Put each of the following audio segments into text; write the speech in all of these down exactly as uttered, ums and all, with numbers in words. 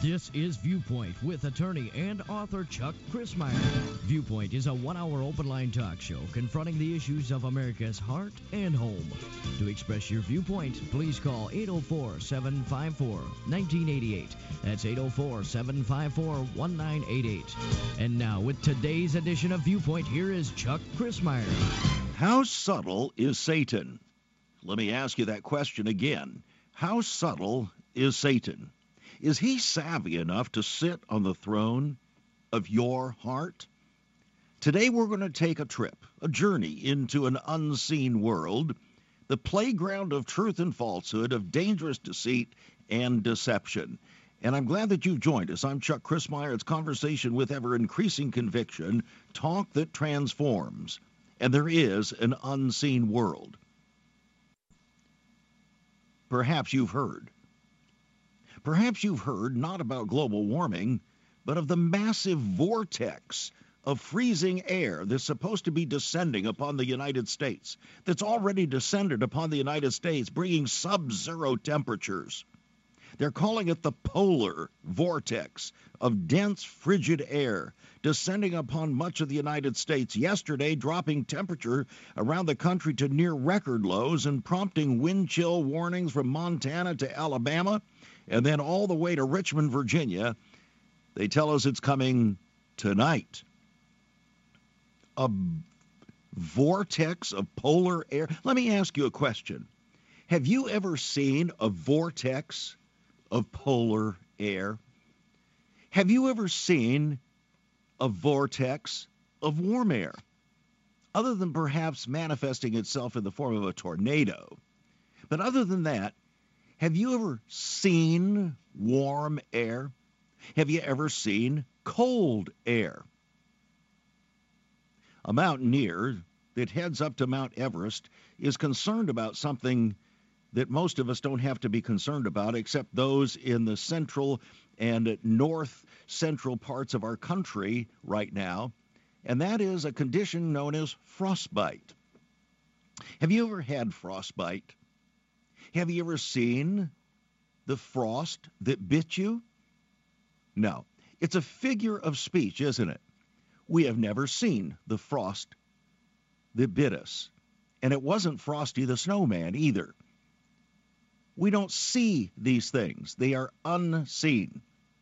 This is Viewpoint with attorney and author Chuck Crismier. Viewpoint is a one-hour open-line talk show confronting the issues of America's heart and home. To express your viewpoint, please call eight oh four, seven five four, one nine eight eight. That's eight oh four, seven five four, one nine eight eight. And now, with today's edition of Viewpoint, here is Chuck Crismier. How subtle is Satan? Let me ask you that question again. How subtle is Satan? Is he savvy enough to sit on the throne of your heart? Today we're going to take a trip, a journey into an unseen world, the playground of truth and falsehood, of dangerous deceit and deception. And I'm glad that you've joined us. I'm Chuck Crismier. It's conversation with ever-increasing conviction, talk that transforms. And there is an unseen world. Perhaps you've heard. Perhaps you've heard not about global warming, but of the massive vortex of freezing air that's supposed to be descending upon the United States, that's already descended upon the United States, bringing sub-zero temperatures. They're calling it the polar vortex of dense, frigid air descending upon much of the United States yesterday, dropping temperature around the country to near record lows and prompting wind chill warnings from Montana to Alabama and then all the way to Richmond, Virginia. They tell us it's coming tonight. A vortex of polar air. Let me ask you a question. Have you ever seen a vortex of polar air? Have you ever seen a vortex of warm air, other than perhaps manifesting itself in the form of a tornado? But other than that, have you ever seen warm air? Have you ever seen cold air? A mountaineer that heads up to Mount Everest is concerned about something that most of us don't have to be concerned about, except those in the central and north central parts of our country right now, and that is a condition known as frostbite. Have you ever had frostbite? Have you ever seen the frost that bit you? No. It's a figure of speech, isn't it? We have never seen the frost that bit us. And it wasn't Frosty the Snowman either. We don't see these things. They are unseen.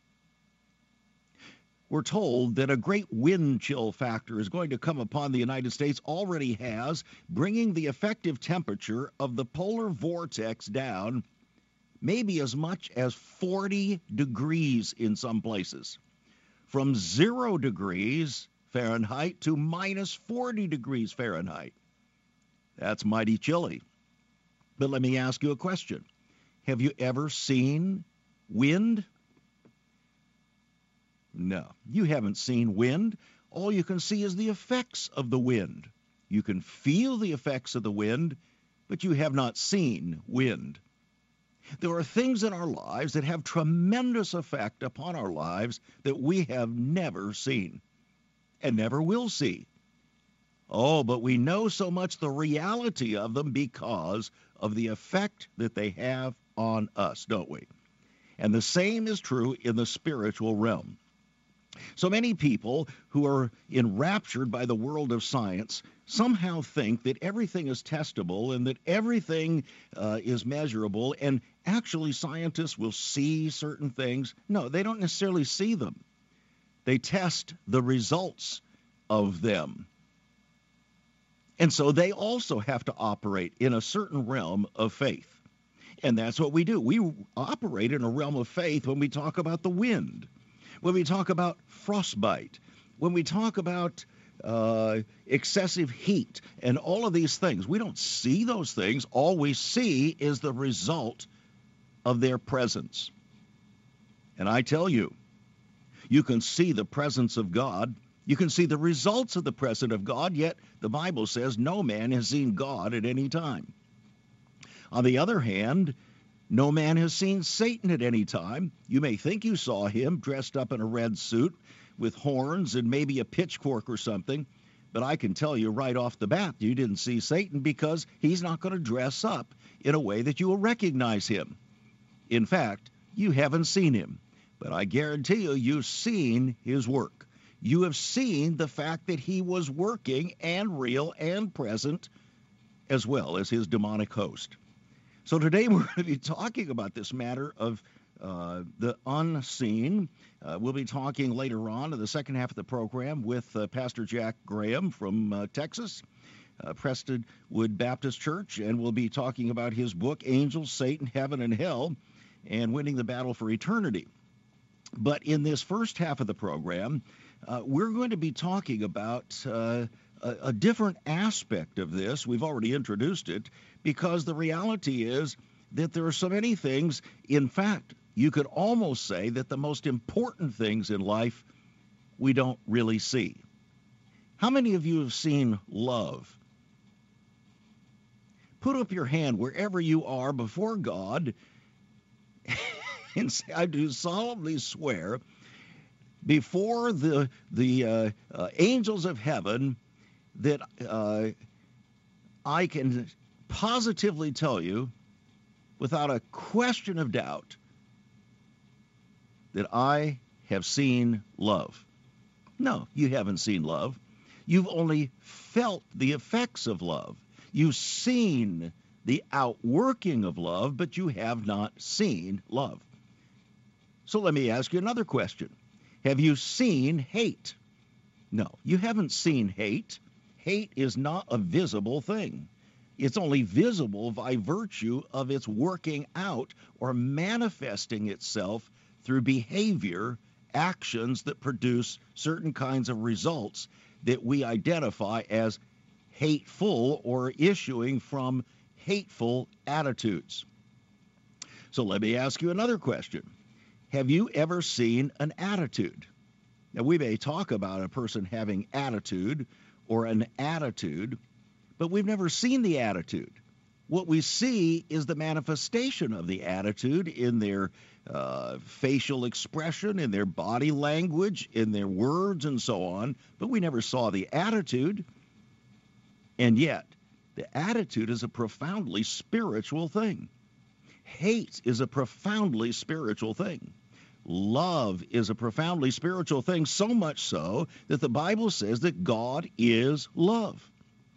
We're told that a great wind chill factor is going to come upon the United States, already has, bringing the effective temperature of the polar vortex down maybe as much as forty degrees in some places. From zero degrees Fahrenheit to minus forty degrees Fahrenheit. That's mighty chilly. But let me ask you a question. Have you ever seen wind? No, you haven't seen wind. All you can see is the effects of the wind. You can feel the effects of the wind, but you have not seen wind. There are things in our lives that have tremendous effect upon our lives that we have never seen and never will see. Oh, but we know so much the reality of them because of the effect that they have on us, don't we? And the same is true in the spiritual realm. So many people who are enraptured by the world of science somehow think that everything is testable and that everything uh, is measurable, and actually scientists will see certain things. No, they don't necessarily see them. They test the results of them. And so they also have to operate in a certain realm of faith. And that's what we do. We operate in a realm of faith when we talk about the wind, when we talk about frostbite, when we talk about uh, excessive heat and all of these things. We don't see those things. All we see is the result of their presence. And I tell you, you can see the presence of God. You can see the results of the presence of God, yet the Bible says no man has seen God at any time. On the other hand, no man has seen Satan at any time. You may think you saw him dressed up in a red suit with horns and maybe a pitchfork or something, but I can tell you right off the bat you didn't see Satan, because he's not going to dress up in a way that you will recognize him. In fact, you haven't seen him. But I guarantee you, you've seen his work. You have seen the fact that he was working and real and present, as well as his demonic host. So today we're going to be talking about this matter of uh, the unseen. Uh, we'll be talking later on in the second half of the program with uh, Pastor Jack Graham from uh, Texas, uh, Prestonwood Baptist Church, and we'll be talking about his book, Angels, Satan, Heaven, and Hell, and Winning the Battle for Eternity. But in this first half of the program, uh, we're going to be talking about uh, a, a different aspect of this. We've already introduced it, because the reality is that there are so many things. In fact, you could almost say that the most important things in life we don't really see. How many of you have seen love? Put up your hand wherever you are before God and say, I do solemnly swear before the the uh, uh, angels of heaven that uh, I can positively tell you, without a question of doubt, that I have seen love. No, you haven't seen love. You've only felt the effects of love. You've seen the outworking of love, but you have not seen love. So let me ask you another question. Have you seen hate? No, you haven't seen hate. Hate is not a visible thing. It's only visible by virtue of its working out or manifesting itself through behavior, actions that produce certain kinds of results that we identify as hateful or issuing from hateful attitudes. So let me ask you another question. Have you ever seen an attitude? Now, we may talk about a person having attitude or an attitude, but we've never seen the attitude. What we see is the manifestation of the attitude in their uh, facial expression, in their body language, in their words, and so on, but we never saw the attitude. And yet, the attitude is a profoundly spiritual thing. Hate is a profoundly spiritual thing. Love is a profoundly spiritual thing, so much so that the Bible says that God is love.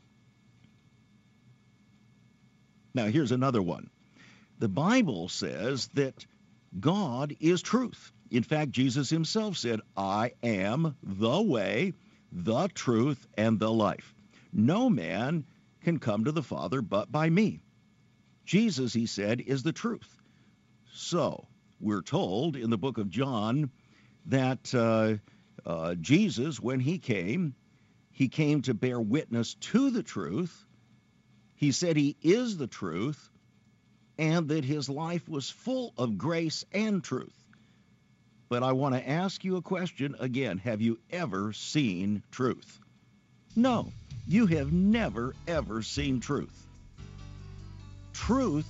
Now, here's another one. The Bible says that God is truth. In fact, Jesus himself said, I am the way, the truth, and the life. No man can come to the Father but by me. Jesus, he said, is the truth. So, we're told in the book of John that uh, uh, Jesus, when he came, he came to bear witness to the truth. He said he is the truth, and that his life was full of grace and truth. But I want to ask you a question again. Have you ever seen truth? No, you have never, ever seen truth. Truth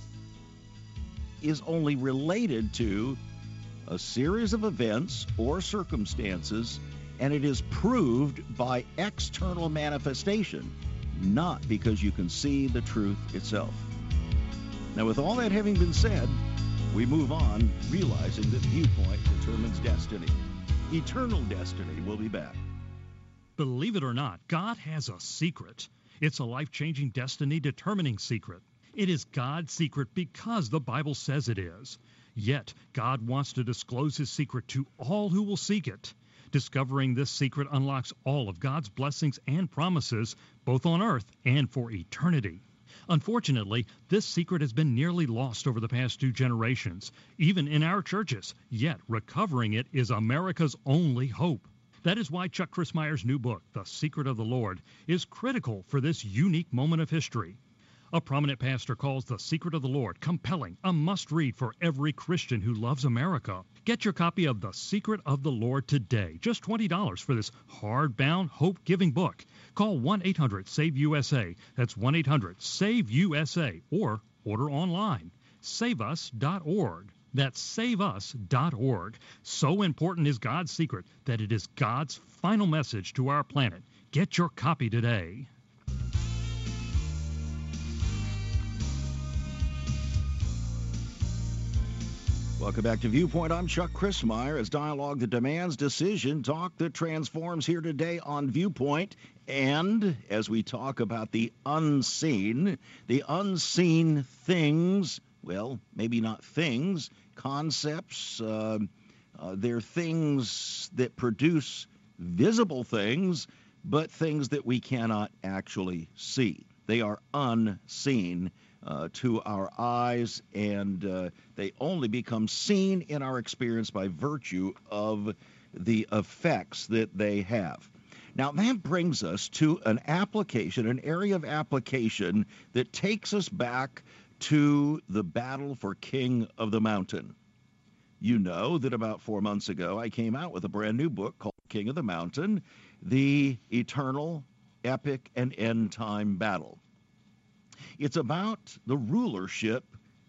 is only related to a series of events or circumstances, and it is proved by external manifestation, not because you can see the truth itself. Now, with all that having been said, we move on, realizing that viewpoint determines destiny. Eternal destiny. We'll be back. Believe it or not, God has a secret. It's a life-changing, destiny-determining secret. It is God's secret because the Bible says it is. Yet, God wants to disclose his secret to all who will seek it. Discovering this secret unlocks all of God's blessings and promises, both on earth and for eternity. Unfortunately, this secret has been nearly lost over the past two generations, even in our churches. Yet, recovering it is America's only hope. That is why Chuck Crismier's new book, The Secret of the Lord, is critical for this unique moment of history. A prominent pastor calls The Secret of the Lord compelling, a must-read for every Christian who loves America. Get your copy of The Secret of the Lord today. Just twenty dollars for this hardbound, hope-giving book. Call one eight hundred save U S A. That's one eight hundred save U S A. Or order online. save us dot org. That's save us dot org. So important is God's secret that it is God's final message to our planet. Get your copy today. Welcome back to Viewpoint. I'm Chuck Crismier. As dialogue that demands decision, talk that transforms here today on Viewpoint. And as we talk about the unseen, the unseen things, well, maybe not things, concepts, uh, uh, they're things that produce visible things, but things that we cannot actually see. They are unseen Uh, to our eyes, and uh, they only become seen in our experience by virtue of the effects that they have. Now, that brings us to an application, an area of application that takes us back to the battle for King of the Mountain. You know that about four months ago, I came out with a brand new book called King of the Mountain, The Eternal, Epic, and End Time Battle. It's about the rulership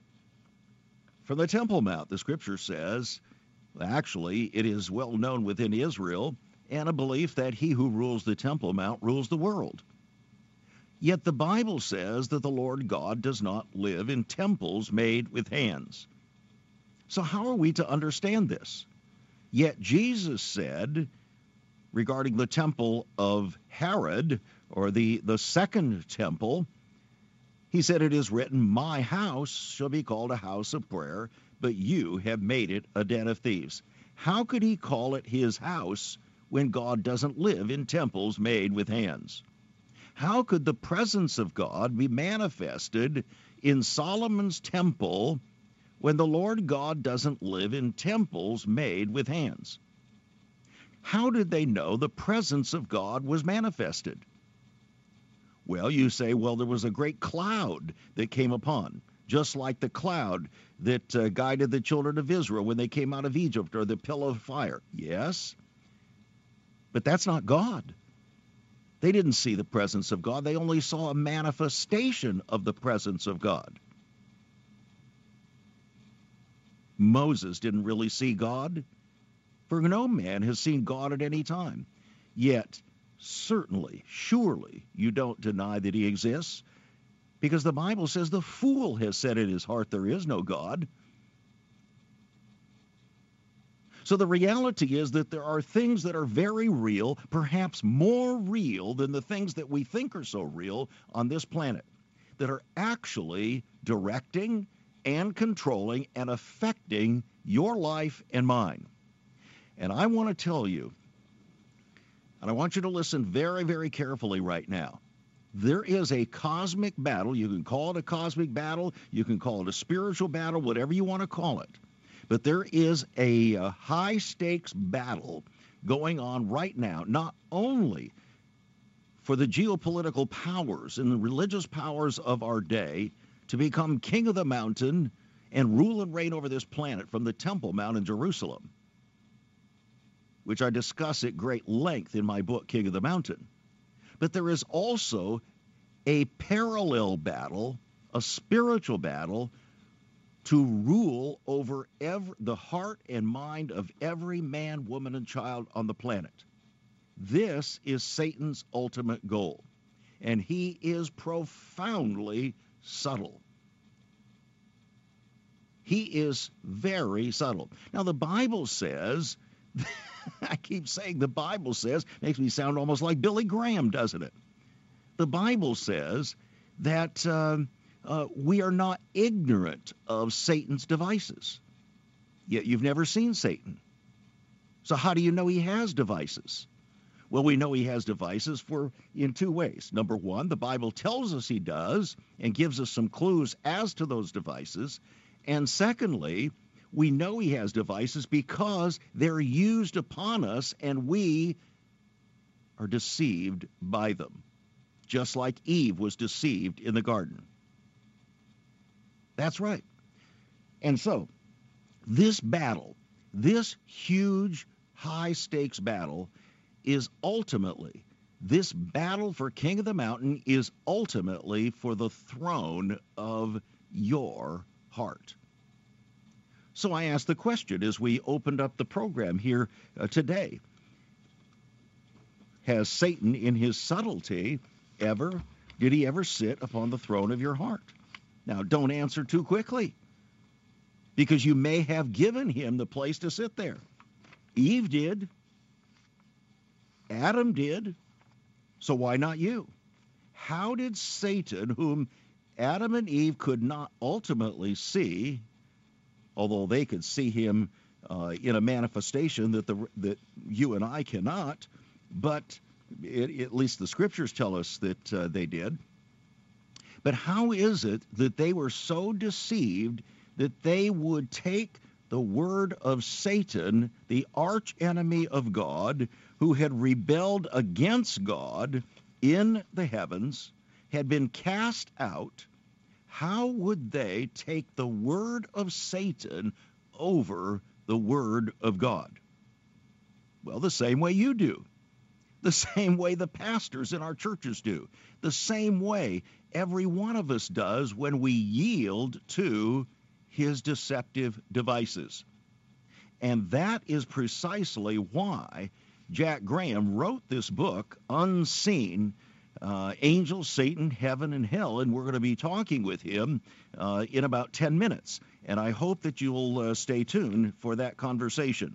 from the Temple Mount. The Scripture says, actually, it is well known within Israel, and a belief that he who rules the Temple Mount rules the world. Yet the Bible says that the Lord God does not live in temples made with hands. So how are we to understand this? Yet Jesus said, regarding the temple of Herod, or the, the second temple, he said, it is written, my house shall be called a house of prayer, but you have made it a den of thieves. How could he call it his house when God doesn't live in temples made with hands? How could the presence of God be manifested in Solomon's temple when the Lord God doesn't live in temples made with hands? How did they know the presence of God was manifested? Well, you say, well, there was a great cloud that came upon, just like the cloud that uh, guided the children of Israel when they came out of Egypt, or the pillar of fire. Yes, but that's not God. They didn't see the presence of God. They only saw a manifestation of the presence of God. Moses didn't really see God, for no man has seen God at any time. Yet, certainly, surely, you don't deny that he exists, because the Bible says the fool has said in his heart there is no God. So the reality is that there are things that are very real, perhaps more real than the things that we think are so real on this planet, that are actually directing and controlling and affecting your life and mine. And I want to tell you, and I want you to listen very, very carefully right now. There is a cosmic battle. You can call it a cosmic battle. You can call it a spiritual battle, whatever you want to call it. But there is a, a high-stakes battle going on right now, not only for the geopolitical powers and the religious powers of our day to become king of the mountain and rule and reign over this planet from the Temple Mount in Jerusalem, which I discuss at great length in my book, King of the Mountain. But there is also a parallel battle, a spiritual battle, to rule over every, the heart and mind of every man, woman, and child on the planet. This is Satan's ultimate goal, and he is profoundly subtle. He is very subtle. Now, the Bible says... I keep saying the Bible says, makes me sound almost like Billy Graham, doesn't it? The Bible says that uh, uh, we are not ignorant of Satan's devices. Yet you've never seen Satan. So how do you know he has devices? Well, we know he has devices for in two ways. Number one, the Bible tells us he does and gives us some clues as to those devices. And secondly, we know he has devices because they're used upon us and we are deceived by them, just like Eve was deceived in the garden. That's right. And so, this battle, this huge, high-stakes battle, is ultimately, this battle for King of the Mountain is ultimately for the throne of your heart. So I asked the question as we opened up the program here uh, today. Has Satan, in his subtlety, ever, did he ever sit upon the throne of your heart? Now, don't answer too quickly. because you may have given him the place to sit there. Eve did. Adam did. So why not you? How did Satan, whom Adam and Eve could not ultimately see, although they could see him uh, in a manifestation that the that you and I cannot, but it, at least the scriptures tell us that uh, they did. But how is it that they were so deceived that they would take the word of Satan, the arch enemy of God, who had rebelled against God in the heavens, had been cast out? How would they take the word of Satan over the word of God? Well, the same way you do. The same way the pastors in our churches do. The same way every one of us does when we yield to his deceptive devices. And that is precisely why Jack Graham wrote this book, Unseen, uh, Angels, Satan, Heaven, and Hell, and we're going to be talking with him uh, in about ten minutes. And I hope that you'll uh, stay tuned for that conversation.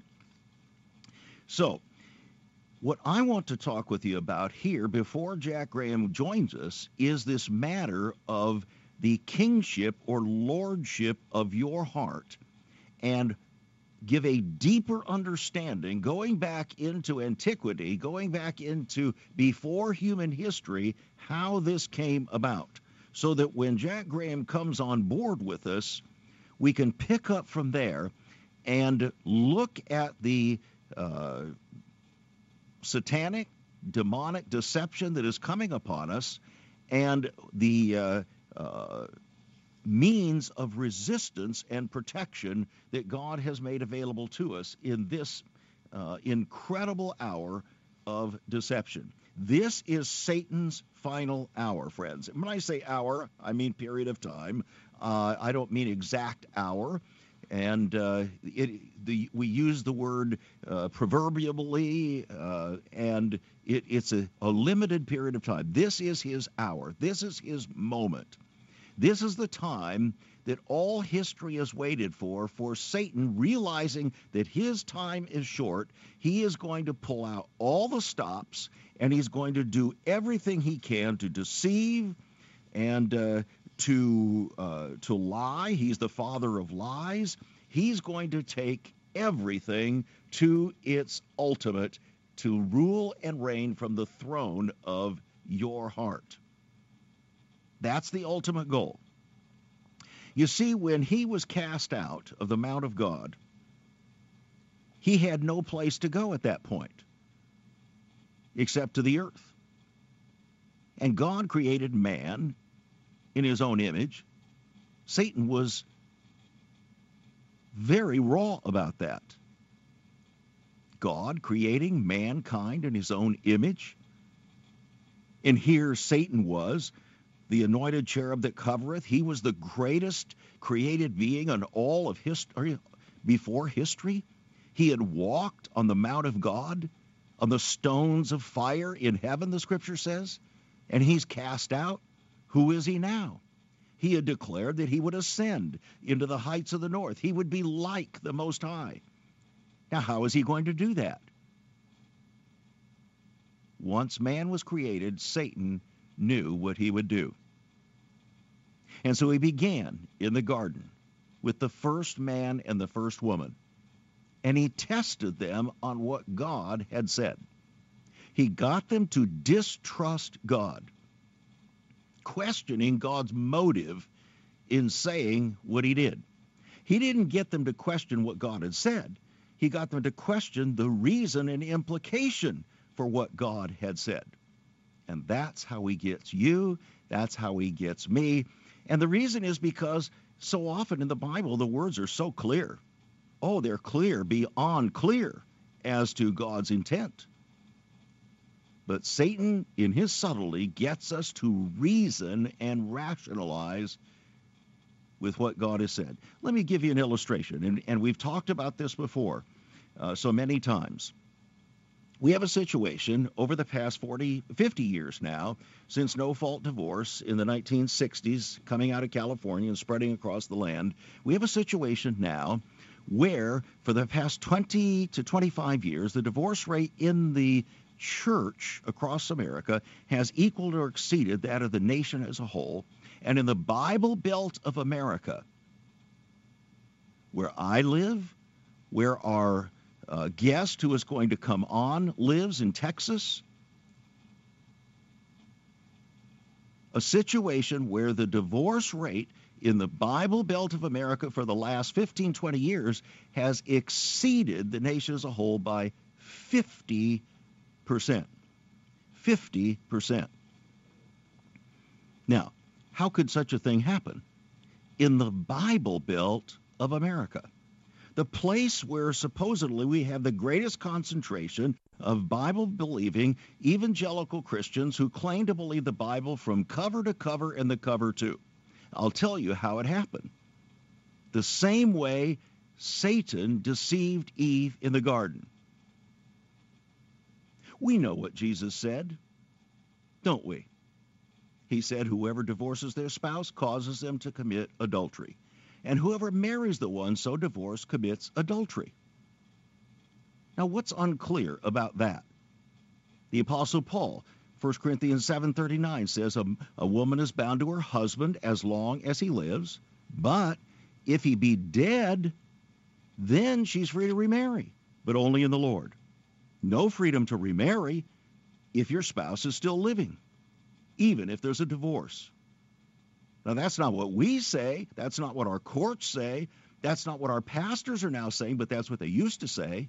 So, what I want to talk with you about here before Jack Graham joins us is this matter of the kingship or lordship of your heart, and give a deeper understanding, going back into antiquity, going back into before human history, how this came about, so that when Jack Graham comes on board with us, we can pick up from there and look at the uh, satanic, demonic deception that is coming upon us, and the uh, uh, means of resistance and protection that God has made available to us in this uh, incredible hour of deception. This is Satan's final hour, friends. And when I say hour, I mean period of time. Uh, I don't mean exact hour. And uh, it, the, we use the word uh, proverbially, uh, and it, it's a, a limited period of time. This is his hour. This is his moment. This is the time that all history has waited for, for Satan, realizing that his time is short. He is going to pull out all the stops, and he's going to do everything he can to deceive and uh, to uh, to lie. He's the father of lies. He's going to take everything to its ultimate, to rule and reign from the throne of your heart. That's the ultimate goal. You see, when he was cast out of the Mount of God, he had no place to go at that point except to the earth. And God created man in his own image. Satan was very raw about that. God creating mankind in his own image. And here Satan was, the anointed cherub that covereth. He was the greatest created being in all of history, before history. He had walked on the Mount of God, on the stones of fire in heaven, the scripture says, and he's cast out. Who is he now? He had declared that he would ascend into the heights of the north. He would be like the Most High. Now, how is he going to do that? Once man was created, Satan knew what he would do. And so he began in the garden with the first man and the first woman, and he tested them on what God had said. He got them to distrust God, questioning God's motive in saying what he did. He didn't get them to question what God had said. He got them to question the reason and implication for what God had said. And that's how he gets you. That's how he gets me. And the reason is because so often in the Bible, the words are so clear. Oh, they're clear, beyond clear as to God's intent. But Satan, in his subtlety, gets us to reason and rationalize with what God has said. Let me give you an illustration, and, and we've talked about this before uh, so many times. We have a situation over the past forty, fifty years now, since no-fault divorce in the nineteen sixties coming out of California and spreading across the land. We have a situation now where for the past twenty to twenty-five years, the divorce rate in the church across America has equaled or exceeded that of the nation as a whole. And in the Bible Belt of America, where I live, where our uh, guest who is going to come on lives in Texas, a situation where the divorce rate in the Bible Belt of America for the last fifteen, twenty years has exceeded the nation as a whole by fifty percent. fifty percent. Now, how could such a thing happen? In the Bible Belt of America, the place where supposedly we have the greatest concentration of Bible-believing evangelical Christians who claim to believe the Bible from cover to cover and the cover too. I'll tell you how it happened. The same way Satan deceived Eve in the garden. We know what Jesus said, don't we? He said, whoever divorces their spouse causes them to commit adultery. And whoever marries the one so divorced commits adultery. Now, what's unclear about that? The Apostle Paul, First Corinthians seven thirty-nine, says a, a woman is bound to her husband as long as he lives, but if he be dead, then she's free to remarry, but only in the Lord. No freedom to remarry if your spouse is still living, even if there's a divorce. Now, that's not what we say. That's not what our courts say. That's not what our pastors are now saying, but that's what they used to say.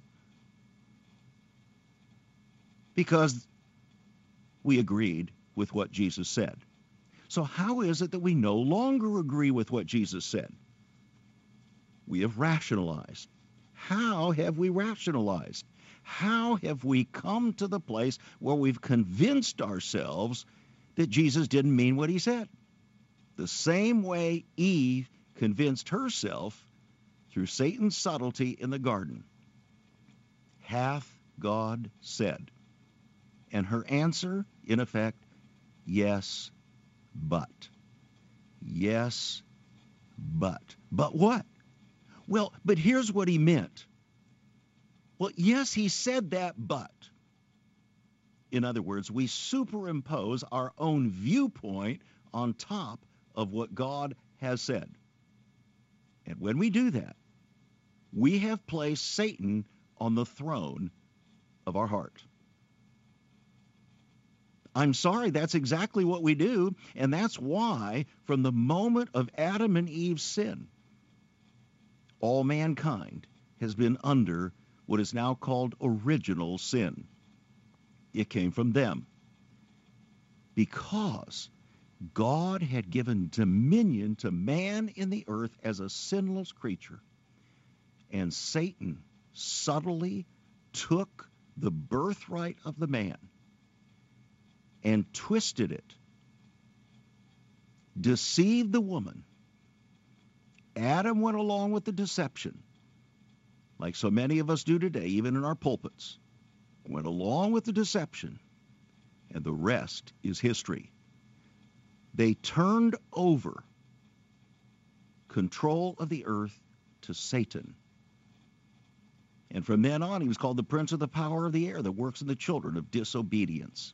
Because we agreed with what Jesus said. So how is it that we no longer agree with what Jesus said? We have rationalized. How have we rationalized? How have we come to the place where we've convinced ourselves that Jesus didn't mean what he said? The same way Eve convinced herself through Satan's subtlety in the garden. Hath God said? And her answer, in effect, yes, but. Yes, but. But what? Well, but here's what he meant. Well, yes, he said that, but. In other words, we superimpose our own viewpoint on top of what God has said. And when we do that, we have placed Satan on the throne of our heart. I'm sorry, that's exactly what we do, and that's why from the moment of Adam and Eve's sin, all mankind has been under what is now called original sin. It came from them because God had given dominion to man in the earth as a sinless creature, and Satan subtly took the birthright of the man and twisted it, deceived the woman. Adam went along with the deception, like so many of us do today, even in our pulpits, went along with the deception, and the rest is history. They turned over control of the earth to Satan. And from then on, he was called the prince of the power of the air that works in the children of disobedience.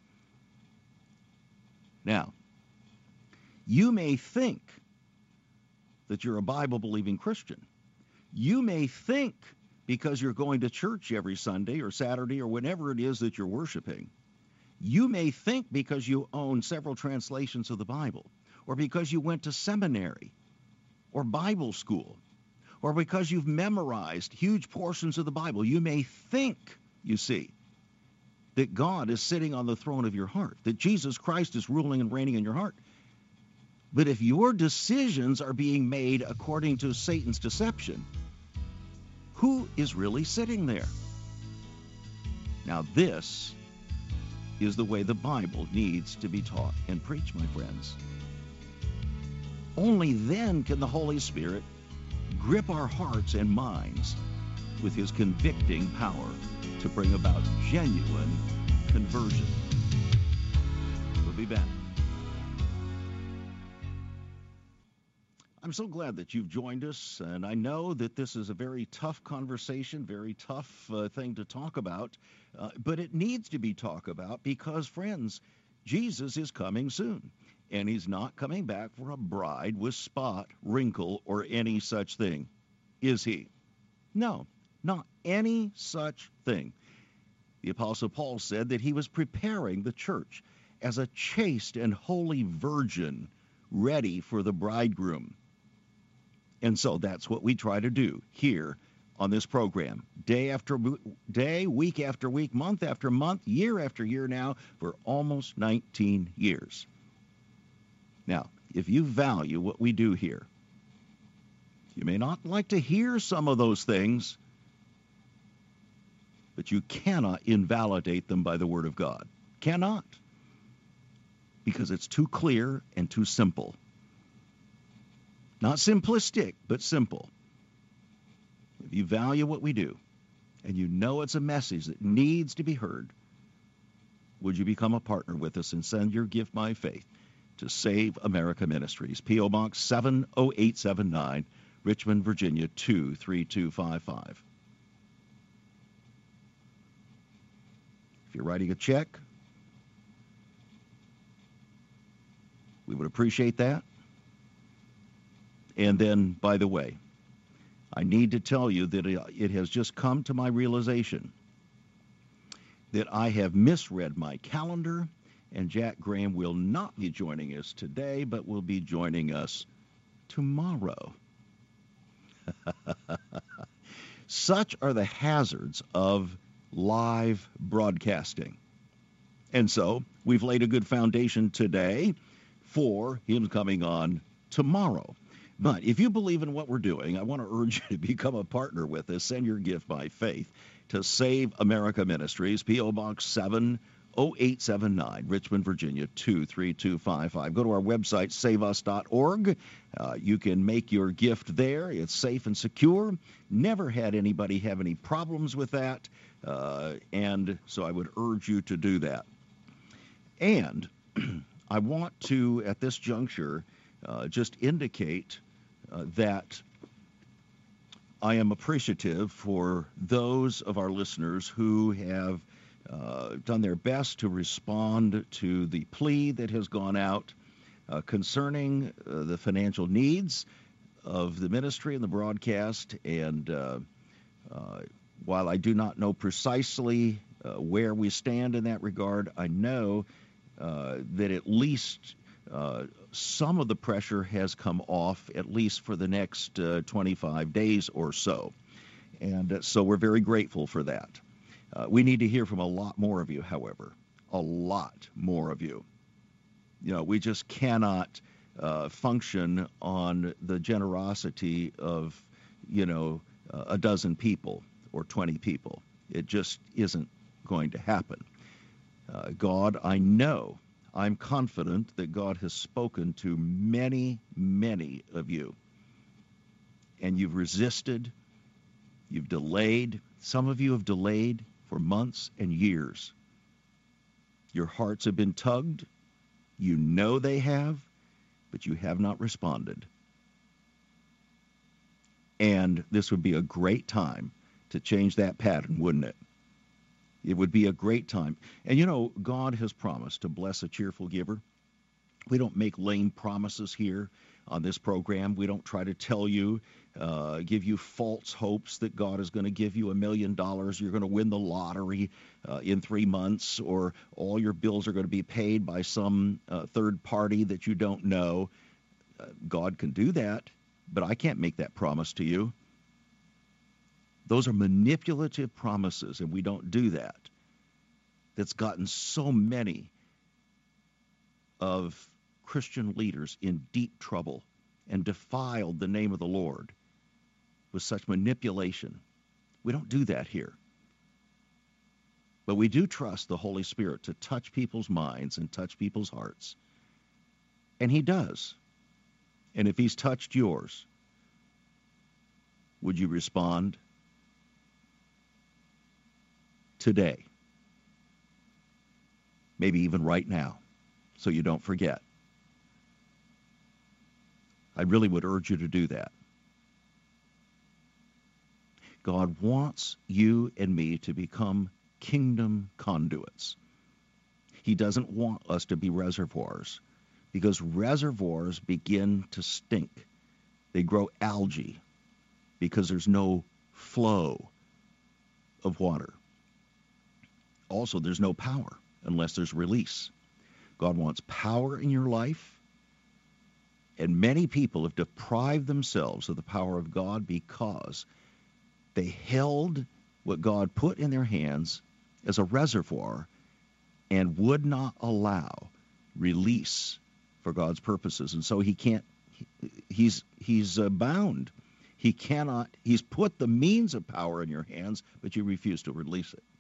Now, you may think that you're a Bible-believing Christian. You may think because you're going to church every Sunday or Saturday or whenever it is that you're worshiping, you may think because you own several translations of the Bible, or because you went to seminary or Bible school, or because you've memorized huge portions of the Bible, you may think, you see, that God is sitting on the throne of your heart, that Jesus Christ is ruling and reigning in your heart. But if your decisions are being made according to Satan's deception, who is really sitting there? Now, this is the way the Bible needs to be taught and preached, my friends. Only then can the Holy Spirit grip our hearts and minds with his convicting power to bring about genuine conversion. We'll be back. I'm so glad that you've joined us, and I know that this is a very tough conversation, very tough uh, thing to talk about, uh, but it needs to be talked about because, friends, Jesus is coming soon, and he's not coming back for a bride with spot, wrinkle, or any such thing, is he? No, not any such thing. The Apostle Paul said that he was preparing the church as a chaste and holy virgin ready for the bridegroom. And so that's what we try to do here on this program, day after day, week after week, month after month, year after year now, for almost nineteen years. Now, if you value what we do here, you may not like to hear some of those things, but you cannot invalidate them by the Word of God. Cannot. Because it's too clear and too simple. Not simplistic, but simple. If you value what we do, and you know it's a message that needs to be heard, would you become a partner with us and send your gift by faith to Save America Ministries, P O. Box seven oh eight seven nine, Richmond, Virginia two three two five five. If you're writing a check, we would appreciate that. And then, by the way, I need to tell you that it has just come to my realization that I have misread my calendar, and Jack Graham will not be joining us today, but will be joining us tomorrow. Such are the hazards of live broadcasting. And so we've laid a good foundation today for him coming on tomorrow. But if you believe in what we're doing, I want to urge you to become a partner with us. Send your gift by faith to Save America Ministries, P O. Box seven oh eight seven nine, Richmond, Virginia two three two five five. Go to our website, save us dot org. Uh, you can make your gift there. It's safe and secure. Never had anybody have any problems with that, uh, and so I would urge you to do that. And I want to, at this juncture, uh, just indicate uh, that I am appreciative for those of our listeners who have uh, done their best to respond to the plea that has gone out uh, concerning uh, the financial needs of the ministry and the broadcast. And uh, uh, while I do not know precisely uh, where we stand in that regard, I know uh, that at least uh, some of the pressure has come off, at least for the next uh, twenty-five days or so. And uh, so we're very grateful for that. Uh, we need to hear from a lot more of you, however, a lot more of you. You know, we just cannot uh, function on the generosity of, you know, uh, a dozen people or twenty people. It just isn't going to happen. Uh, God, I know, I'm confident that God has spoken to many, many of you. And you've resisted, you've delayed. Some of you have delayed for months and years. Your hearts have been tugged. You know they have, but you have not responded. And this would be a great time to change that pattern, wouldn't it? It would be a great time. And you know, God has promised to bless a cheerful giver. We don't make lame promises here on this program. We don't try to tell you, uh, give you false hopes that God is going to give you a million dollars, you're going to win the lottery uh, in three months, or all your bills are going to be paid by some uh, third party that you don't know. Uh, God can do that, but I can't make that promise to you. Those are manipulative promises, and we don't do that. That's gotten so many of Christian leaders in deep trouble and defiled the name of the Lord with such manipulation. We don't do that here. But we do trust the Holy Spirit to touch people's minds and touch people's hearts. And he does. And if he's touched yours, would you respond? today. Maybe even right now, so you don't forget. I really would urge you to do that. God wants you and me to become kingdom conduits. He doesn't want us to be reservoirs, because reservoirs begin to stink. They grow algae because there's no flow of water. Also, there's no power unless there's release. God wants power in your life, and many people have deprived themselves of the power of God because they held what God put in their hands as a reservoir and would not allow release for God's purposes. And so he can't, he's, he's uh, bound. He cannot, he's put the means of power in your hands, but you refuse to release it.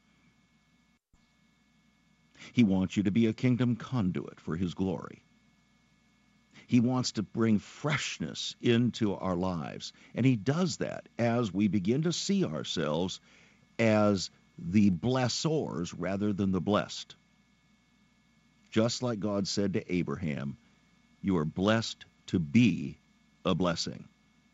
He wants you to be a kingdom conduit for his glory. He wants to bring freshness into our lives. And he does that as we begin to see ourselves as the blessors rather than the blessed. Just like God said to Abraham, you are blessed to be a blessing.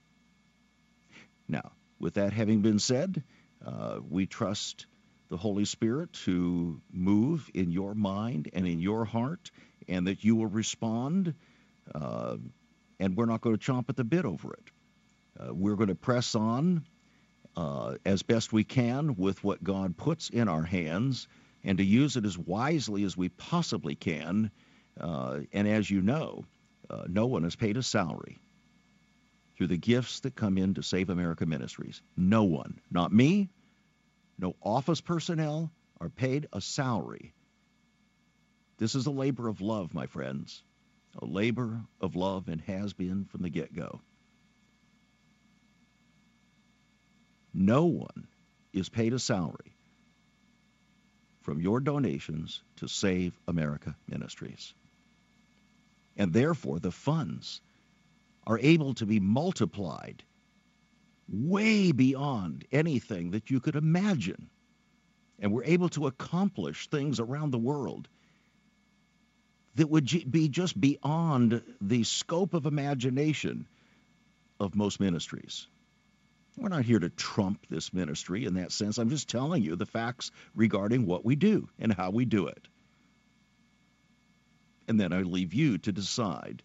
Now, with that having been said, uh, we trust the Holy Spirit to move in your mind and in your heart, and that you will respond. Uh, and we're not going to chomp at the bit over it. Uh, we're going to press on uh, as best we can with what God puts in our hands, and to use it as wisely as we possibly can. Uh, and as you know, uh, no one has paid a salary through the gifts that come in to Save America Ministries. No one, not me, no office personnel are paid a salary. This is a labor of love, my friends. A labor of love, and has been from the get-go. No one is paid a salary from your donations to Save America Ministries. And therefore, the funds are able to be multiplied way beyond anything that you could imagine. And we're able to accomplish things around the world that would be just beyond the scope of imagination of most ministries. We're not here to trump this ministry in that sense. I'm just telling you the facts regarding what we do and how we do it. And then I leave you to decide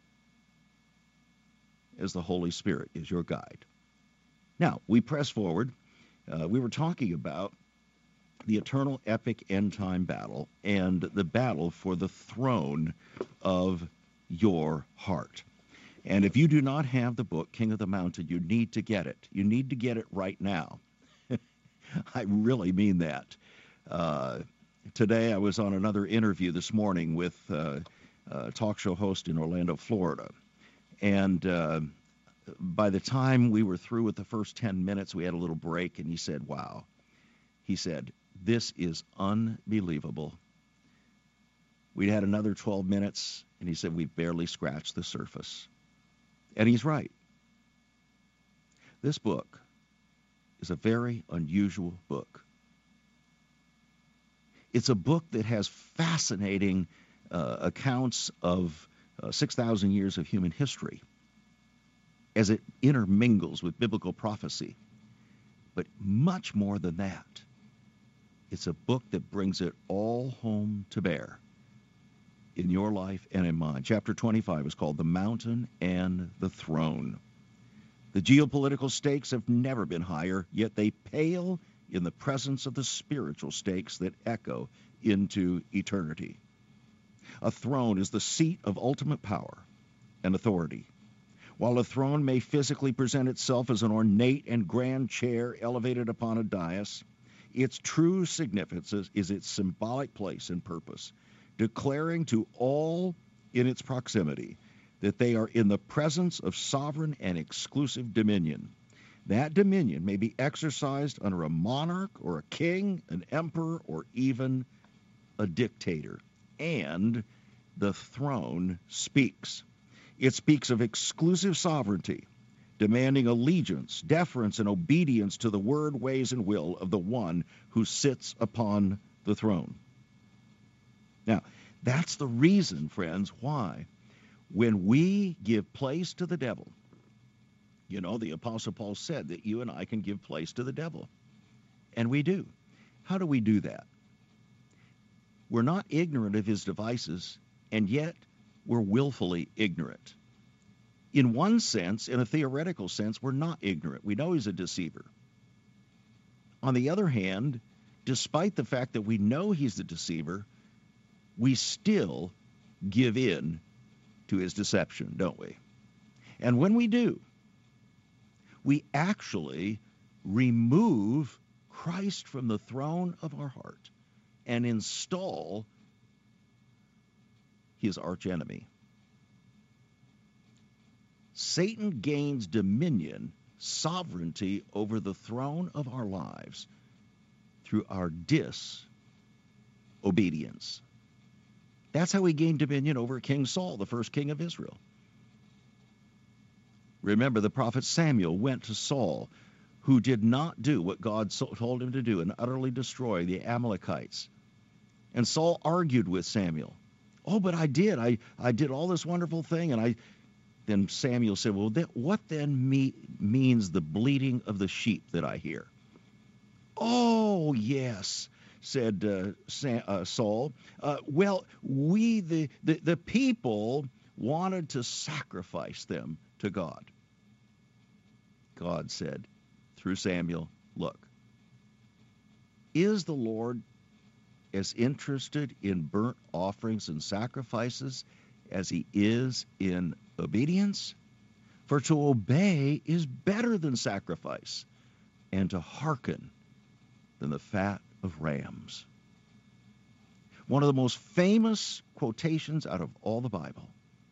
as the Holy Spirit is your guide. Now, we press forward. Uh, we were talking about the eternal epic end-time battle and the battle for the throne of your heart. And if you do not have the book, King of the Mountain, you need to get it. You need to get it right now. I really mean that. Uh, today I was on another interview this morning with uh, a talk show host in Orlando, Florida. And uh, by the time we were through with the first ten minutes, we had a little break, and he said, wow. He said, this is unbelievable. We had another twelve minutes, and he said, we've barely scratched the surface. And he's right. This book is a very unusual book. It's a book that has fascinating uh, accounts of uh, six thousand years of human history as it intermingles with biblical prophecy. But much more than that, it's a book that brings it all home to bear in your life and in mine. Chapter twenty-five is called The Mountain and the Throne. The geopolitical stakes have never been higher, yet they pale in the presence of the spiritual stakes that echo into eternity. A throne is the seat of ultimate power and authority. While a throne may physically present itself as an ornate and grand chair elevated upon a dais, its true significance is, is its symbolic place and purpose, declaring to all in its proximity that they are in the presence of sovereign and exclusive dominion. That dominion may be exercised under a monarch or a king, an emperor, or even a dictator. And the throne speaks. It speaks of exclusive sovereignty, demanding allegiance, deference, and obedience to the word, ways, and will of the one who sits upon the throne. Now, that's the reason, friends, why when we give place to the devil, you know, the Apostle Paul said that you and I can give place to the devil. And we do. How do we do that? We're not ignorant of his devices, and yet we're willfully ignorant. In one sense, in a theoretical sense, we're not ignorant. We know he's a deceiver. On the other hand, despite the fact that we know he's the deceiver, we still give in to his deception, don't we? And when we do, we actually remove Christ from the throne of our heart and install his archenemy. Satan gains dominion, sovereignty over the throne of our lives through our disobedience. That's how he gained dominion over King Saul, the first king of Israel. Remember, the prophet Samuel went to Saul, who did not do what God told him to do and utterly destroy the Amalekites. And Saul argued with Samuel. Oh, but I did. I, I did all this wonderful thing. And I then Samuel said, well, that, what then me, means the bleating of the sheep that I hear? Oh, yes, said uh, Sam, uh, Saul. Uh, well, we, the, the, the people, wanted to sacrifice them to God. God said through Samuel, look, is the Lord as interested in burnt offerings and sacrifices as he is in obedience? For to obey is better than sacrifice, and to hearken than the fat of rams. One of the most famous quotations out of all the Bible.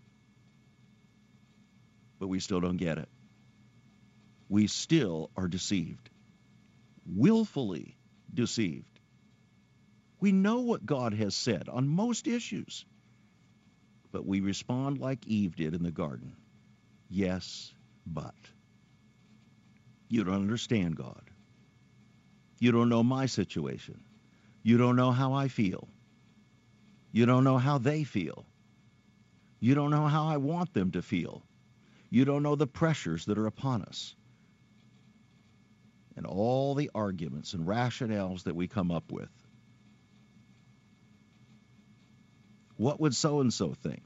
But we still don't get it. We still are deceived, willfully deceived. We know what God has said on most issues, but we respond like Eve did in the garden. Yes, but. You don't understand God. You don't know my situation. You don't know how I feel. You don't know how they feel. You don't know how I want them to feel. You don't know the pressures that are upon us. And all the arguments and rationales that we come up with. What would so-and-so think?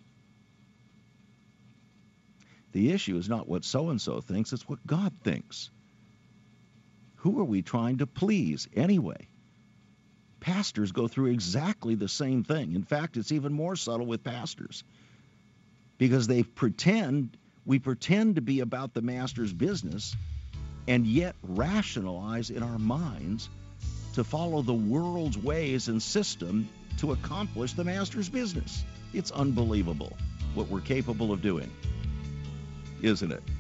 The issue is not what so-and-so thinks, it's what God thinks. Who are we trying to please anyway? Pastors go through exactly the same thing. In fact, it's even more subtle with pastors. Because they pretend, we pretend to be about the master's business, and yet rationalize in our minds to follow the world's ways and system to accomplish the master's business. It's unbelievable what we're capable of doing, isn't it?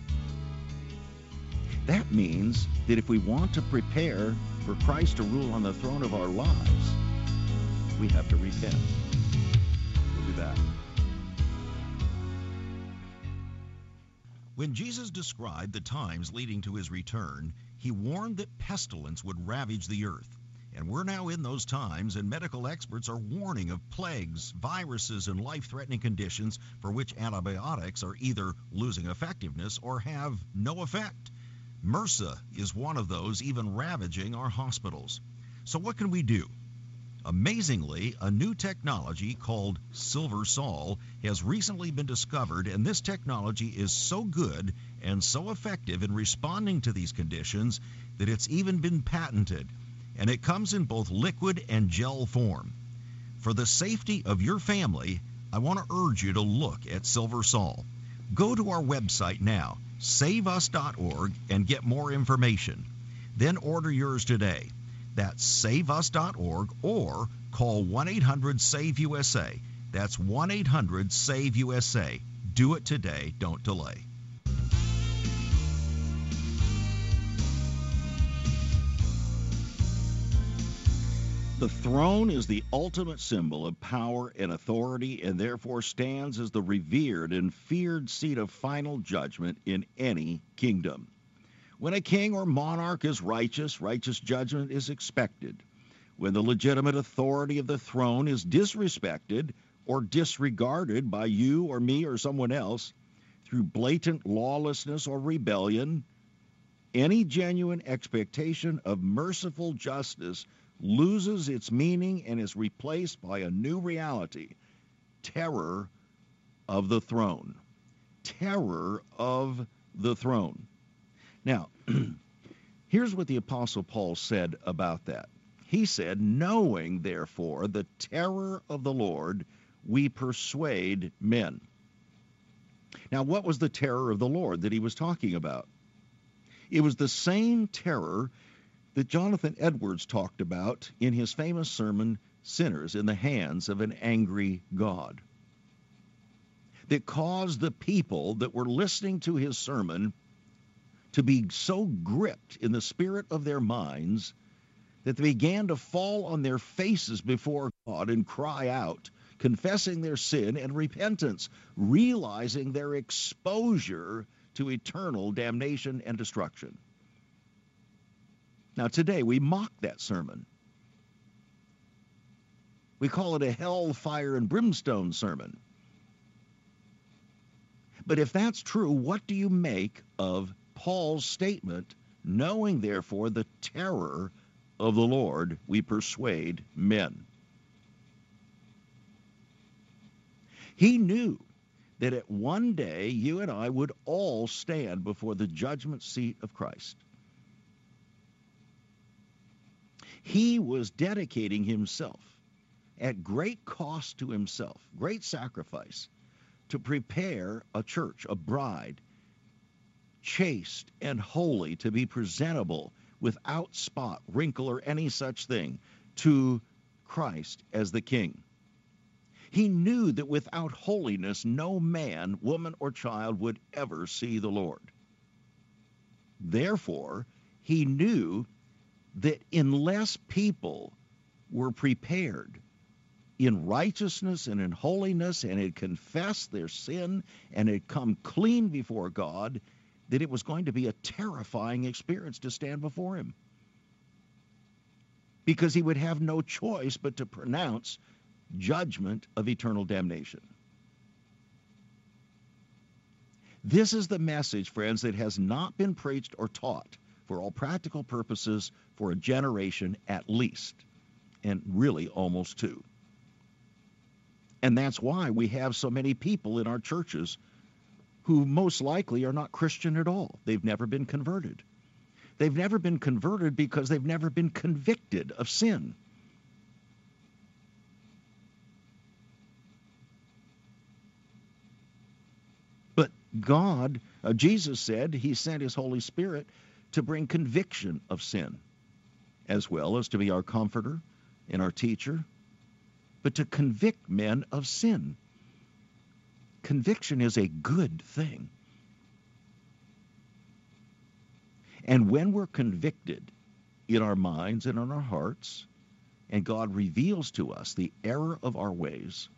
That means that if we want to prepare for Christ to rule on the throne of our lives, we have to repent. We'll be back. When Jesus described the times leading to his return, he warned that pestilence would ravage the earth. And we're now in those times, and medical experts are warning of plagues, viruses, and life-threatening conditions for which antibiotics are either losing effectiveness or have no effect. MRSA is one of those, even ravaging our hospitals. So what can we do? Amazingly, a new technology called SilverSol has recently been discovered, and this technology is so good and so effective in responding to these conditions that it's even been patented, and it comes in both liquid and gel form. For the safety of your family, I want to urge you to look at SilverSol. Go to our website now, save us dot org, and get more information. Then order yours today. That's save us dot org, or call one eight hundred save U S A. That's one eight hundred save U S A. Do it today. Don't delay. The throne is the ultimate symbol of power and authority, and therefore stands as the revered and feared seat of final judgment in any kingdom. When a king or monarch is righteous, righteous judgment is expected. When the legitimate authority of the throne is disrespected or disregarded by you or me or someone else through blatant lawlessness or rebellion, any genuine expectation of merciful justice loses its meaning and is replaced by a new reality: terror of the throne. Terror of the throne. Now, here's what the Apostle Paul said about that. He said, knowing, therefore, the terror of the Lord, we persuade men. Now, what was the terror of the Lord that he was talking about? It was the same terror that Jonathan Edwards talked about in his famous sermon, Sinners in the Hands of an Angry God, that caused the people that were listening to his sermon to be so gripped in the spirit of their minds that they began to fall on their faces before God and cry out, confessing their sin and repentance, realizing their exposure to eternal damnation and destruction. Now, today we mock that sermon. We call it a hell, fire, and brimstone sermon. But if that's true, what do you make of Paul's statement, knowing, therefore, the terror of the Lord, we persuade men? He knew that at one day you and I would all stand before the judgment seat of Christ. He was dedicating himself at great cost to himself, great sacrifice, to prepare a church, a bride, chaste and holy, to be presentable without spot, wrinkle, or any such thing to Christ as the King. He knew that without holiness, no man, woman, or child would ever see the Lord. Therefore, he knew that unless people were prepared in righteousness and in holiness and had confessed their sin and had come clean before God, that it was going to be a terrifying experience to stand before him, because he would have no choice but to pronounce judgment of eternal damnation. This is the message, friends, that has not been preached or taught for all practical purposes for a generation at least, and really almost two. And that's why we have so many people in our churches who most likely are not Christian at all. They've never been converted. They've never been converted because they've never been convicted of sin. But God, uh, Jesus said he sent his Holy Spirit to bring conviction of sin, as well as to be our comforter and our teacher, but to convict men of sin. Conviction is a good thing. And when we're convicted in our minds and in our hearts, and God reveals to us the error of our ways,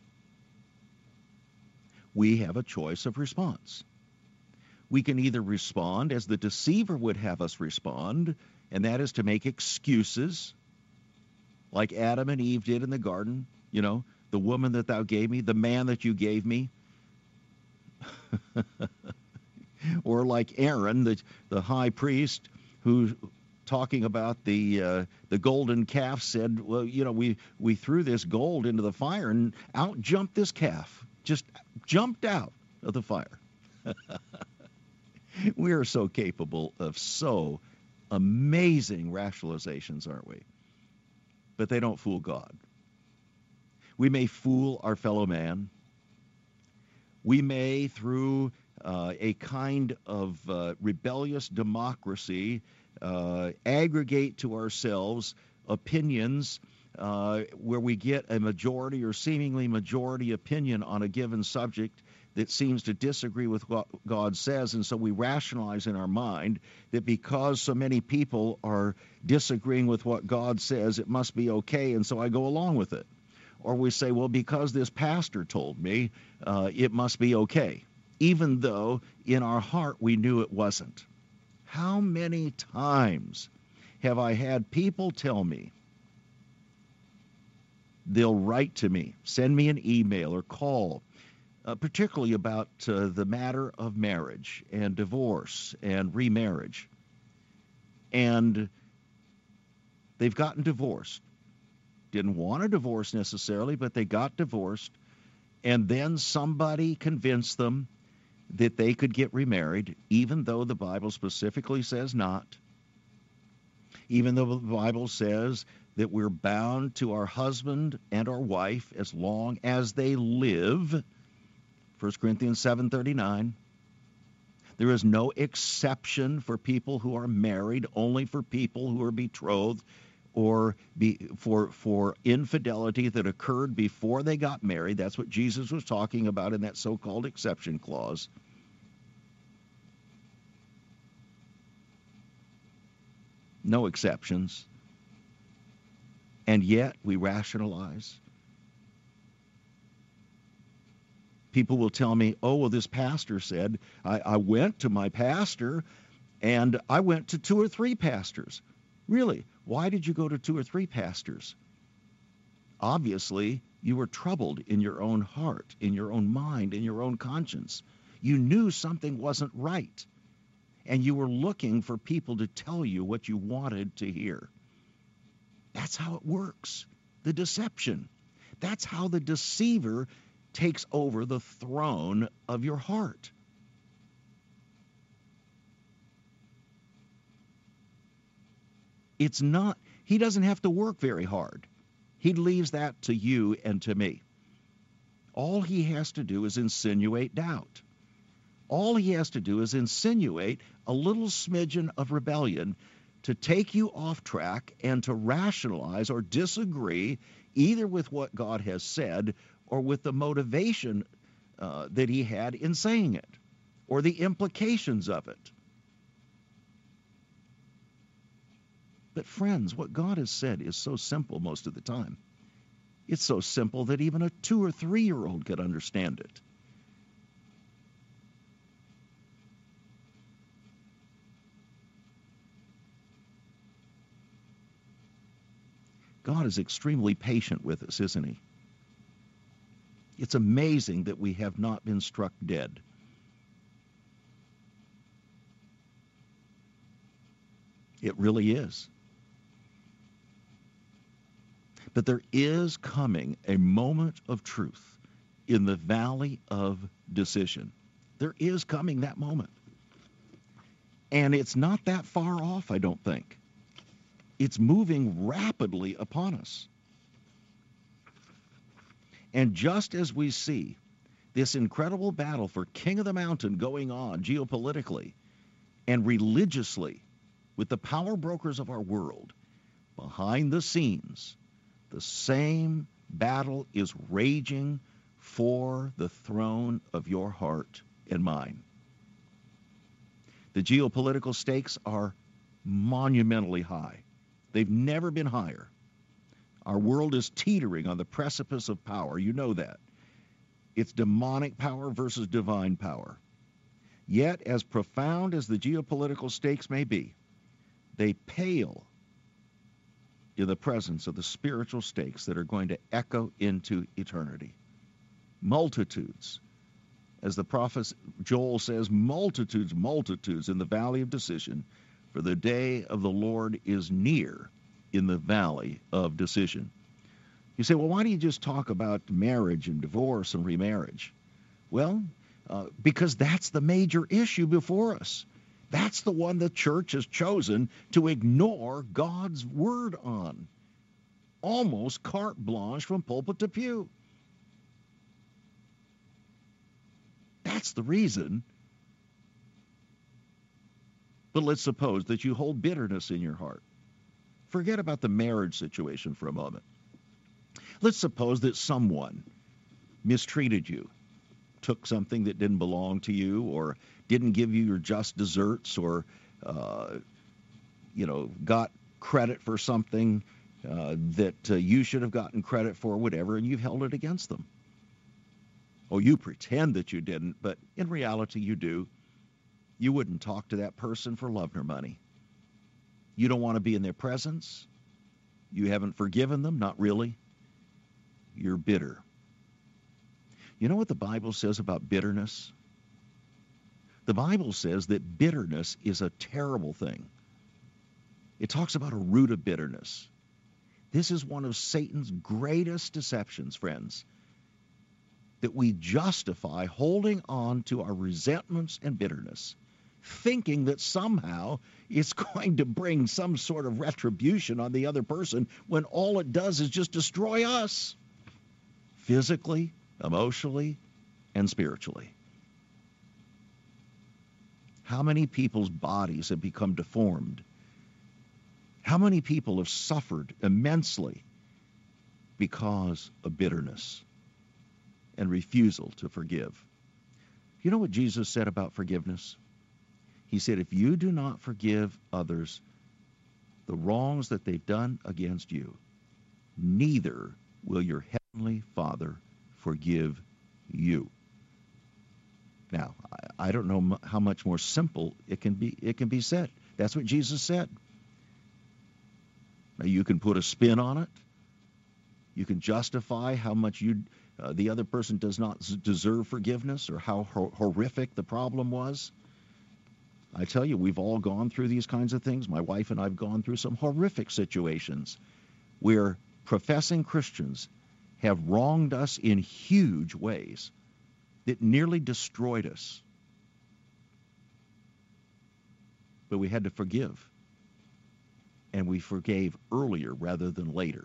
we have a choice of response. We can either respond as the deceiver would have us respond, and that is to make excuses, like Adam and Eve did in the garden. You know, the woman that thou gave me, the man that you gave me. Or like Aaron, the, the high priest, who, talking about the uh, the golden calf, said, well, you know, we, we threw this gold into the fire and out jumped this calf. Just jumped out of the fire. We are so capable of so amazing rationalizations, aren't we? But they don't fool God. We may fool our fellow man. We may, through uh, a kind of uh, rebellious democracy, uh, aggregate to ourselves opinions uh, where we get a majority or seemingly majority opinion on a given subject that seems to disagree with what God says, and so we rationalize in our mind that because so many people are disagreeing with what God says, it must be okay, and so I go along with it. Or we say, well, because this pastor told me, uh, it must be okay, even though in our heart we knew it wasn't. How many times have I had people tell me, they'll write to me, send me an email or call, uh, particularly about uh, the matter of marriage and divorce and remarriage. And they've gotten divorced. Didn't want a divorce necessarily, but they got divorced. And then somebody convinced them that they could get remarried, even though the Bible specifically says not. Even though the Bible says that we're bound to our husband and our wife as long as they live. First Corinthians seven thirty-nine. There is no exception for people who are married, only for people who are betrothed, or be, for, for infidelity that occurred before they got married. That's what Jesus was talking about in that so-called exception clause. No exceptions. And yet we rationalize. People will tell me, oh, well, this pastor said, I, I went to my pastor, and I went to two or three pastors. Really? Why did you go to two or three pastors? Obviously, you were troubled in your own heart, in your own mind, in your own conscience. You knew something wasn't right, and you were looking for people to tell you what you wanted to hear. That's how it works, the deception. That's how the deceiver takes over the throne of your heart. It's not, he doesn't have to work very hard. He leaves that to you and to me. All he has to do is insinuate doubt. All he has to do is insinuate a little smidgen of rebellion to take you off track and to rationalize or disagree either with what God has said or with the motivation uh, that he had in saying it or the implications of it. But friends, what God has said is so simple most of the time. It's so simple that even a two or three-year-old could understand it. God is extremely patient with us, isn't he? It's amazing that we have not been struck dead. It really is. But there is coming a moment of truth in the valley of decision. There is coming that moment. And it's not that far off, I don't think. It's moving rapidly upon us. And just as we see this incredible battle for King of the Mountain going on geopolitically and religiously with the power brokers of our world, behind the scenes, the same battle is raging for the throne of your heart and mine. The geopolitical stakes are monumentally high. They've never been higher. Our world is teetering on the precipice of power. You know that. It's demonic power versus divine power. Yet, as profound as the geopolitical stakes may be, they pale in the presence of the spiritual stakes that are going to echo into eternity. Multitudes. As the prophet Joel says, multitudes, multitudes in the valley of decision, for the day of the Lord is near in the valley of decision. You say, well, why do you just talk about marriage and divorce and remarriage? Well, uh, because that's the major issue before us. That's the one the church has chosen to ignore God's word on. Almost carte blanche from pulpit to pew. That's the reason. But let's suppose that you hold bitterness in your heart. Forget about the marriage situation for a moment. Let's suppose that someone mistreated you, took something that didn't belong to you, or didn't give you your just desserts, or, uh, you know, got credit for something uh, that uh, you should have gotten credit for, whatever, and you've held it against them. Oh, you pretend that you didn't, but in reality you do. You wouldn't talk to that person for love nor money. You don't want to be in their presence. You haven't forgiven them, not really. You're bitter. You know what the Bible says about bitterness? The Bible says that bitterness is a terrible thing. It talks about a root of bitterness. This is one of Satan's greatest deceptions, friends, that we justify holding on to our resentments and bitterness, thinking that somehow it's going to bring some sort of retribution on the other person, when all it does is just destroy us, physically, emotionally, and spiritually. How many people's bodies have become deformed? How many people have suffered immensely because of bitterness and refusal to forgive? You know what Jesus said about forgiveness? He said, if you do not forgive others the wrongs that they've done against you, neither will your heavenly Father forgive you. Now, I, I don't know m- how much more simple it can be. It can be said. That's what Jesus said. Now, you can put a spin on it. You can justify how much you uh, the other person does not deserve forgiveness, or how hor- horrific the problem was. I tell you, we've all gone through these kinds of things. My wife and I have gone through some horrific situations where professing Christians have wronged us in huge ways that nearly destroyed us. But we had to forgive. And we forgave earlier rather than later.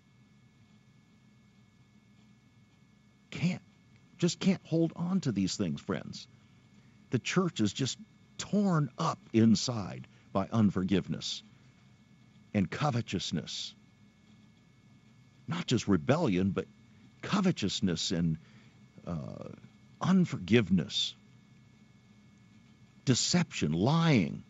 Can't, just can't hold on to these things, friends. The church is just torn up inside by unforgiveness and covetousness. Not just rebellion, but covetousness and uh, unforgiveness, deception, lying.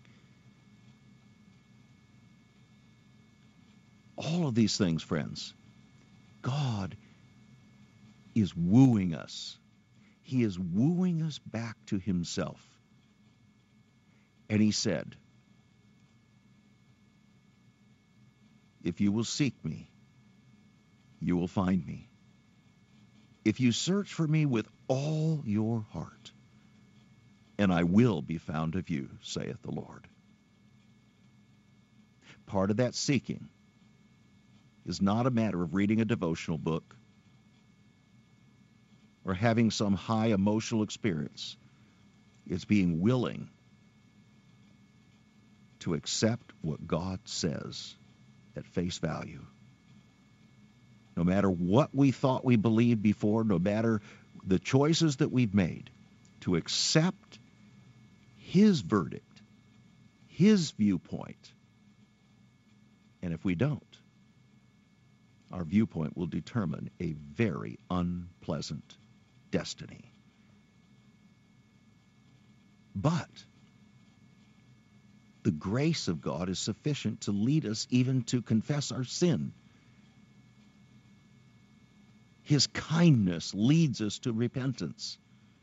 All of these things, friends, God is wooing us. He is wooing us back to himself. And he said, if you will seek me, you will find me. If you search for me with all your heart, and I will be found of you, saith the Lord. Part of that seeking is not a matter of reading a devotional book or having some high emotional experience. It's being willing to accept what God says at face value. No matter what we thought we believed before, no matter the choices that we've made, to accept his verdict, his viewpoint. And if we don't, our viewpoint will determine a very unpleasant destiny. But the grace of God is sufficient to lead us even to confess our sin. His kindness leads us to repentance.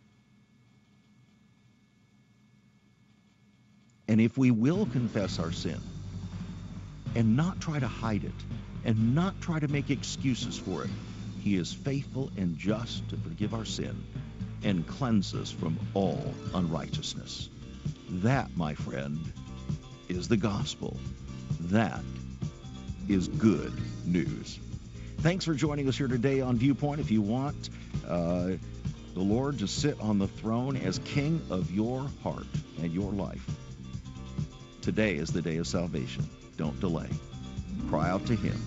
And if we will confess our sin and not try to hide it and not try to make excuses for it, he is faithful and just to forgive our sin and cleanse us from all unrighteousness. That, my friend, is the gospel. That is good news. Thanks for joining us here today on Viewpoint. If you want uh, the Lord to sit on the throne as King of your heart and your life, today is the day of salvation. Don't delay. Cry out to him,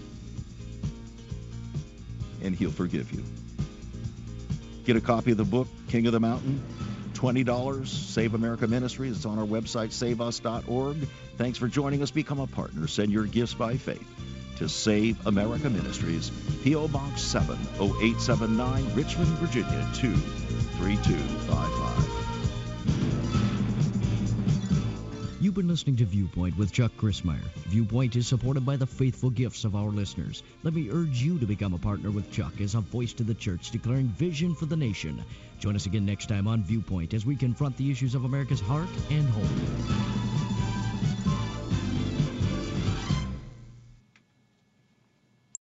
and he'll forgive you. Get a copy of the book, King of the Mountain. twenty dollars, Save America Ministries. It's on our website, save us dot org. Thanks for joining us. Become a partner. Send your gifts by faith to Save America Ministries P O. Box seven oh eight seven nine, Richmond, Virginia two three two five five. You've been listening to Viewpoint with Chuck Crismier. Viewpoint is supported by the faithful gifts of our listeners. Let me urge you to become a partner with Chuck as a voice to the church declaring vision for the nation. Join us again next time on Viewpoint as we confront the issues of America's heart and home.